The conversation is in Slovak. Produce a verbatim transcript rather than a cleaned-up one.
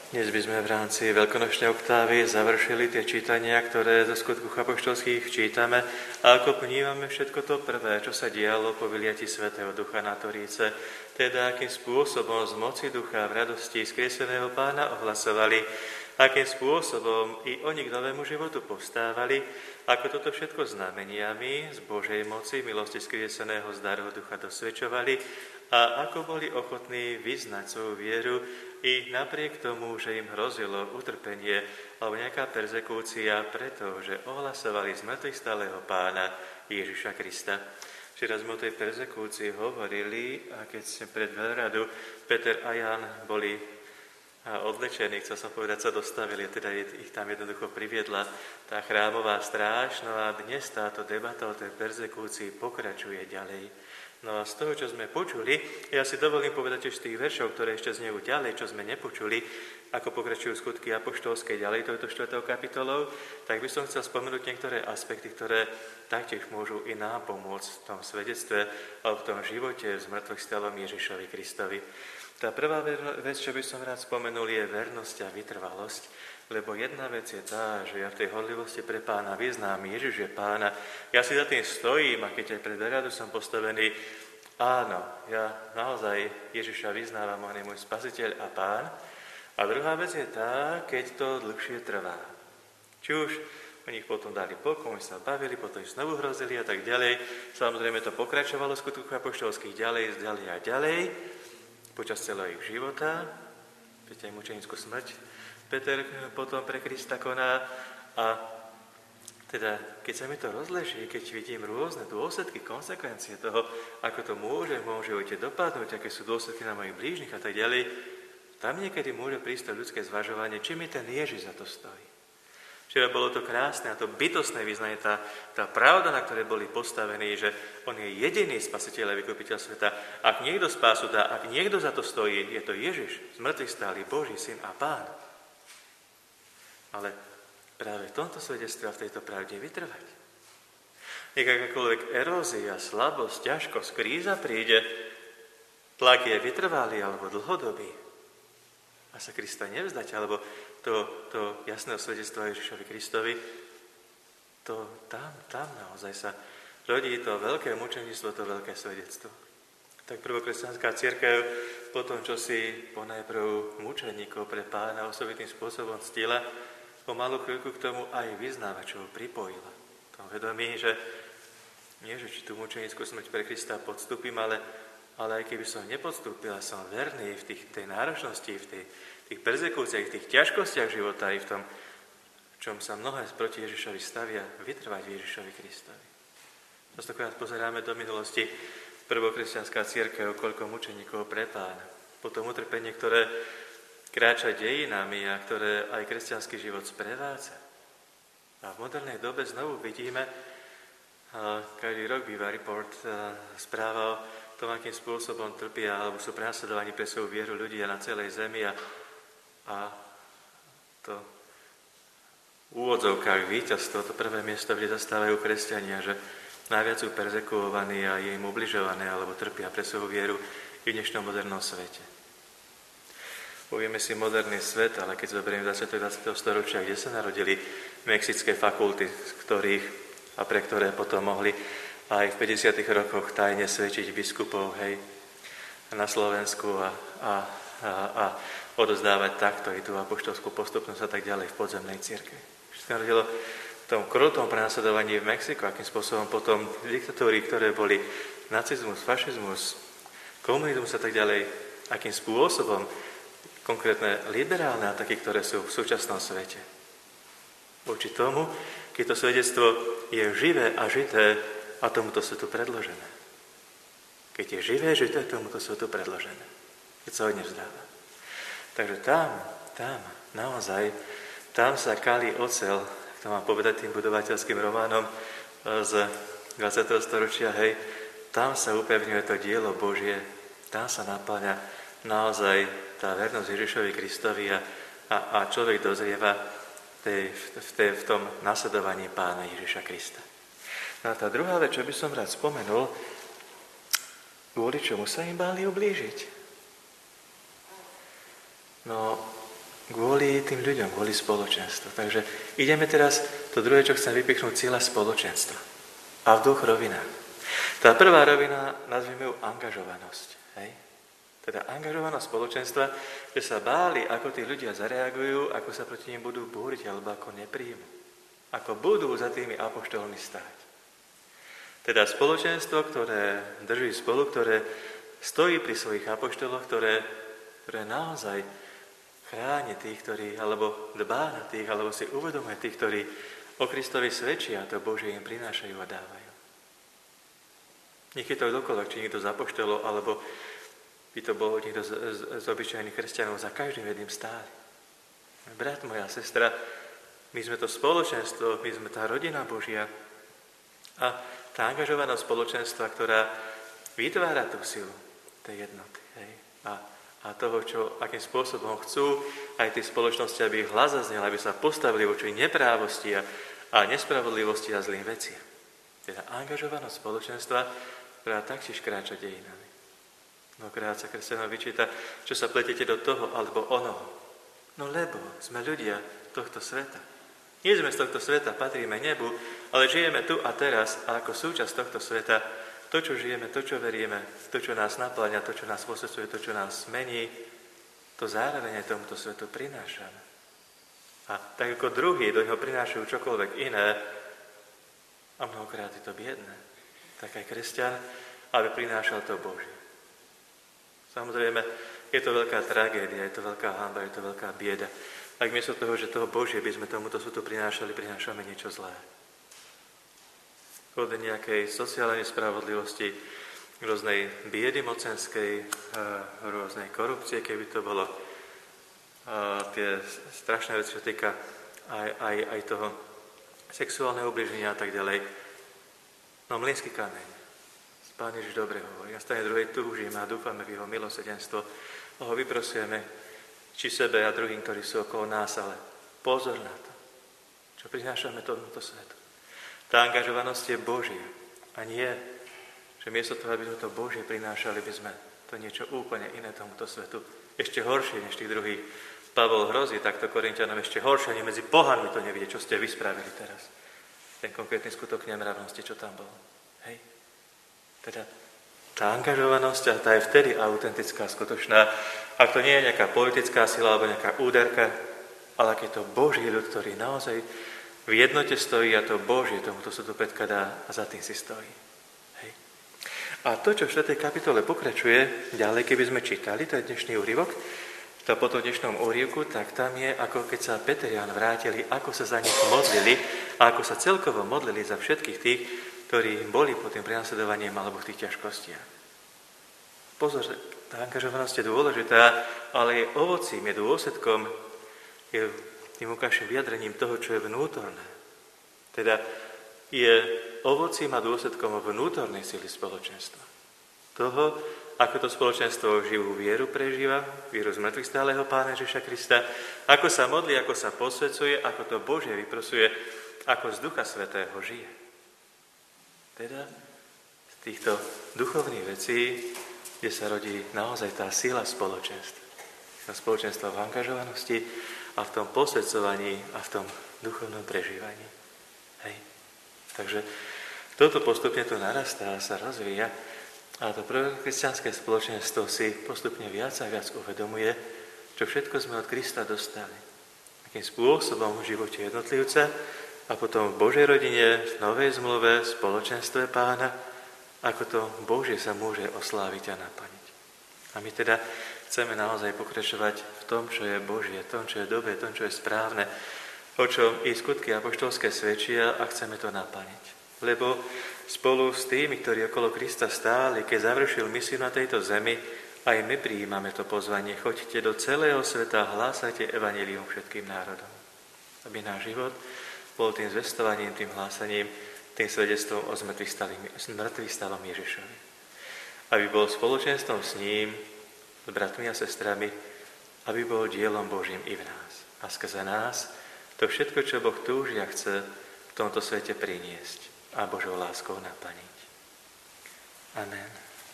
Dnes by sme v rámci veľkonočnej oktávy završili tie čítania, ktoré zo skutku apoštolských čítame a ako vnímame všetko to prvé, čo sa dialo po vyliati Svätého Ducha na Toríce, teda akým spôsobom z moci Ducha v radosti skrieseného Pána ohlasovali, akým spôsobom i oni k novému životu povstávali, ako toto všetko znameniami z Božej moci, milosti skrieseného z daru Ducha dosvedčovali a ako boli ochotní vyznať svoju vieru i napriek tomu, že im hrozilo utrpenie alebo nejaká perzekúcia, pretože ohlasovali z mŕtvych stáleho Pána Ježiša Krista. Včera sme o tej perzekúcii hovorili a keď sme pred veľradu Peter a Ján boli odlečení, chcel som povedať, sa dostavili, teda ich tam jednoducho priviedla tá chrámová stráž, no a dnes táto debata o tej perzekúcii pokračuje ďalej. No a z toho, čo sme počuli, ja si dovolím povedať ešte z tých veršov, ktoré ešte znejú ďalej, čo sme nepočuli, ako pokračujú skutky apoštolské ďalej, touto štvrtou kapitolou, tak by som chcel spomenúť niektoré aspekty, ktoré taktiež môžu i nám pomôcť v tom svedectve a v tom živote s mŕtvych stalom Ježišovi Kristovi. Tá prvá vec, čo by som rád spomenul, je vernosť a vytrvalosť. Lebo jedna vec je tá, že ja v tej horlivosti pre Pána vyznám, Ježiš je Pána, ja si za tým stojím a keď aj pred veľradu som postavený, áno, ja naozaj Ježiša vyznávam, on je môj spasiteľ a Pán. A druhá vec je tá, keď to dlhšie trvá. Či už oni ich potom dali pokoj, sa bavili, potom ich znovu hrozili a tak ďalej. Samozrejme to pokračovalo v skutkoch apoštolských ďalej, ďalej a ďalej, počas celého ich života, viete aj mučenickú smrť Peter potom pre Krista koná a teda, keď sa mi to rozleží, keď vidím rôzne dôsledky, konsekvencie toho, ako to môže, môže ujte dopadnúť, aké sú dôsledky na mojich blížnych a tak ďalej, tam niekedy môže prísť to ľudské zvažovanie, či mi ten Ježiš za to stojí. Včera bolo to krásne a to bytostné vyznanie, tá, tá pravda, na ktorej boli postavení, že on je jediný spasiteľ a vykupiteľ sveta. Ak niekto spásu dá, ak niekto za to stojí, je to Ježiš, z mŕtvych stály Boží syn a Pán. Ale práve v tomto svedectve a v tejto pravde vytrvať. Nech akákoľvek erózia, slabosť, ťažkosť, kríza príde, tlak je vytrvalý alebo dlhodobý. A sa Krista nevzdať, alebo to, to jasného svedectva Ježišovi Kristovi, to tam, tam naozaj sa rodí to veľké mučenictvo, to veľké svedectvo. Tak prvokresťanská cirkev po tom, čo si ponajprv mučeníkov pre Pána osobitým spôsobom ctila, po malú chvíľku k tomu aj vyznávačov pripojila. V tom vedomí, že nie, že či tú mučenickú smrť pre Krista podstúpim, ale, ale aj keby som nepodstúpila, som verný v tých, tej náročnosti, v tej, tých perzekúciách, v tých ťažkostiach života aj v tom, v čom sa mnohé proti Ježišovi stavia, vytrvať Ježišovi Kristovi. Častokrát pozeráme do minulosti prvokresťanská cirkev, koľko mučeníkov pre Pána. Potom utrpenie, ktoré kráča dejinami a ktoré aj kresťanský život sprevádza. A v modernej dobe znovu vidíme, každý rok býva report, správa o tom, akým spôsobom trpia alebo sú prenasledovaní pre svoju vieru ľudia na celej zemi a, a to v úvodzovkách víťazstvo, to prvé miesto, kde zastávajú kresťania, že najviac sú perzekuovaní a je im ubližované alebo trpia pre svoju vieru i v dnešnom modernom svete. Povieme si moderný svet, ale keď zoberieme dvadsiateho a dvadsiateho storočia, kde sa narodili mexické fakulty, z ktorých a pre ktoré potom mohli aj v päťdesiatych rokoch tajne svedčiť biskupov, hej, na Slovensku a, a, a, a odozdávať takto i tú apoštolskú postupnosť a tak ďalej v podzemnej cirkvi. Všetko sa narodilo v tom krutom prenasledovaní v Mexiku, akým spôsobom potom diktatúry, ktoré boli nacizmus, fašizmus, komunizmus a tak ďalej, akým spôsobom konkrétne liberálne ataky, ktoré sú v súčasnom svete. Voči tomu, keď to svedectvo je živé a žité a tomuto svetu predložené. Keď je živé, žité, tomuto svetu predložené. Keď sa ho nevzdáva. Takže tam, tam, naozaj, tam sa kalí oceľ, to mám povedať tým budovateľským románom z dvadsiateho storočia, hej, tam sa upevňuje to dielo Božie, tam sa napĺňa naozaj tá vernosť Ježišovi Kristovi a, a, a človek dozrieva tej, v, tej, v tom nasledovaní Pána Ježiša Krista. No a tá druhá vec, čo by som rád spomenul, kvôli čomu sa im báli ublížiť. No, Kvôli tým ľuďom, kvôli spoločenstvu. Takže ideme teraz, to druhé, čo chcem vypichnúť, cieľa spoločenstva. A v dvoch rovinách. Tá prvá rovina, nazvime ju angažovanosť. Hej? Teda angažovanosť spoločenstva, že sa báli, ako tí ľudia zareagujú, ako sa proti nim budú búriť, alebo ako nepríjmu. Ako budú za tými apoštolmi stáť. Teda spoločenstvo, ktoré drží spolu, ktoré stojí pri svojich apoštoloch, ktoré, ktoré naozaj chráni tých, ktorí, alebo dbá na tých, alebo si uvedomuje tých, ktorí o Kristovi svedčia a to Božie im prinášajú a dávajú. Nech je to dokoľvek, či niekto z apoštolov, alebo by to bol niekto z, z, z obyčajných kresťanov, za každým jedným stáli. Brat, moja sestra, my sme to spoločenstvo, my sme tá rodina Božia a tá angažovanosť spoločenstva, ktorá vytvára tú silu tej jednoty. Hej? A, a toho, čo, akým spôsobom chcú aj tí spoločnosti, aby ich hlas zaznel, aby sa postavili voči neprávosti a, a nespravodlivosti a zlým veciam. Teda angažovanosť spoločenstva, ktorá taktiež kráča dejinami. Mnohokrát sa kresťanom vyčíta, čo sa pletete do toho alebo onoho. No lebo sme ľudia tohto sveta. Nie sme z tohto sveta, patríme nebu, ale žijeme tu a teraz a ako súčasť tohto sveta, to, čo žijeme, to, čo verieme, to, čo nás napĺňa, to, čo nás posvedzuje, to, čo nás mení, to zároveň aj tomuto svetu prinášame. A tak ako druhý do neho prinášajú čokoľvek iné, a mnohokrát je to biedné, tak aj kresťan, aby prinášal to Božie. Samozrejme, je to veľká tragédia, je to veľká hanba, je to veľká bieda. Ak miesto toho, že toho Božie by sme tomuto svetu prinášali, prinášame niečo zlé. Od nejakej sociálnej spravodlivosti, rôznej biedy mocenskej, rôznej korupcie, keby to bolo, tie strašné veci, čo týka aj, aj, aj toho sexuálneho ubliženia a tak ďalej. No mlynský kameň. Pán Ježiš dobre hovorí. Na strane druhej túžime a dúfame v jeho milosrdenstvo. A ho vyprosujeme, či sebe a druhým, ktorí sú okolo nás, ale pozor na to, čo prinášame tomuto svetu. Tá angažovanosť je Božia. A nie, že miesto toho, aby sme to Božie prinášali, by sme to niečo úplne iné tomuto svetu. Ešte horšie než tých druhých. Pavol hrozí takto Korinťanom ešte horšie, ani medzi pohanmi to nevidie, čo ste vyspravili teraz. Ten konkrétny skutok nemravnosti, čo tam bol. Hej? Teda tá angažovanosť, a tá je vtedy autentická, skutočná, ak to nie je nejaká politická sila alebo nejaká úderka, ale ak je to Boží ľud, ktorý naozaj v jednote stojí a to Božie tomuto svetu predkladá a za tým si stojí. Hej. A to, čo v štvrtej kapitole pokračuje, ďalej, keby sme čítali, to je dnešný úryvok, to po tom dnešnom úryvku, tak tam je, ako keď sa Peter a Ján vrátili, ako sa za nich modlili a ako sa celkovo modlili za všetkých tých, ktorí boli pod tým prenasledovaním alebo v tých ťažkostiach. Pozor, tá angažovanosť je dôležitá, ale jej ovocím, je dôsledkom, je tým ukážem vyjadrením toho, čo je vnútorné. Teda je ovocím a dôsledkom vnútornej sily spoločenstva. Toho, ako to spoločenstvo živú vieru prežíva, vieru z mŕtvych stáleho Pána Ježiša Krista, ako sa modlí, ako sa posvedzuje, ako to Božie vyprosuje, ako z Ducha Svätého žije. Teda z týchto duchovných vecí, kde sa rodí naozaj tá sila spoločenstva. Tá spoločenstva v angažovanosti a v tom posvedzovaní a v tom duchovnom prežívaní. Hej. Takže toto postupne tu narastá a sa rozvíja a to prvé kresťanské spoločenstvo si postupne viac a viac uvedomuje, čo všetko sme od Krista dostali. Akým spôsobom v živote jednotlivca a potom v Božej rodine, v novej zmluve, v spoločenstve Pána, ako to Božie sa môže osláviť a naplniť. A my teda chceme naozaj pokračovať v tom, čo je Božie, v tom, čo je dobré, v tom, čo je správne, o čom i skutky apoštolské svedčia a chceme to naplniť. Lebo spolu s tými, ktorí okolo Krista stáli, keď završil misiu na tejto zemi, aj my prijímame to pozvanie. Choďte do celého sveta a hlásajte evanjelium všetkým národom. Aby náš život bol tým zvestovaním, tým hlásaním, tým svedectvom o zmŕtvych stalom Ježišovi. Aby bol spoločenstvom s ním, s bratmi a sestrami, aby bol dielom Božím i v nás. A skrze nás to všetko, čo Boh túži a chce v tomto svete priniesť a Božou láskou naplniť. Amen.